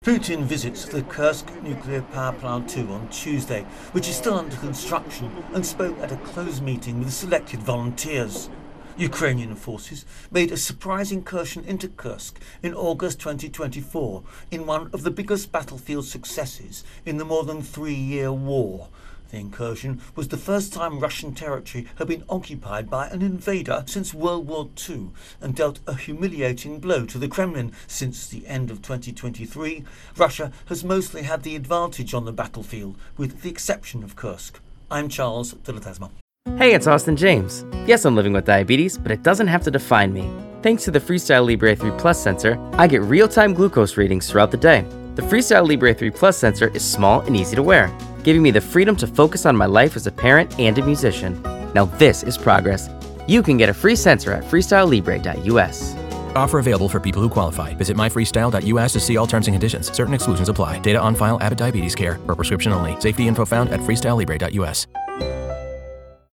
Putin visits the Kursk nuclear power plant 2 on Tuesday, which is still under construction, and spoke at a closed meeting with selected volunteers. Ukrainian forces made a surprise incursion into Kursk in August 2024 in one of the biggest battlefield successes in the more than 3-year war. The incursion was the first time Russian territory had been occupied by an invader since World War II and dealt a humiliating blow to the Kremlin. Since the end of 2023, Russia has mostly had the advantage on the battlefield, with the exception of Kursk. I'm Charles de la Tasma. Hey, it's Austin James. Yes, I'm living with diabetes, but it doesn't have to define me. Thanks to the Freestyle Libre 3 Plus sensor, I get real-time glucose readings throughout the day. The Freestyle Libre 3 Plus sensor is small and easy to wear, giving me the freedom to focus on my life as a parent and a musician. Now this is progress. You can get a free sensor at freestylelibre.us. Offer available for people who qualify. Visit myfreestyle.us to see all terms and conditions. Certain exclusions apply. Data on file, Abbott Diabetes Care. For prescription only. Safety info found at freestylelibre.us.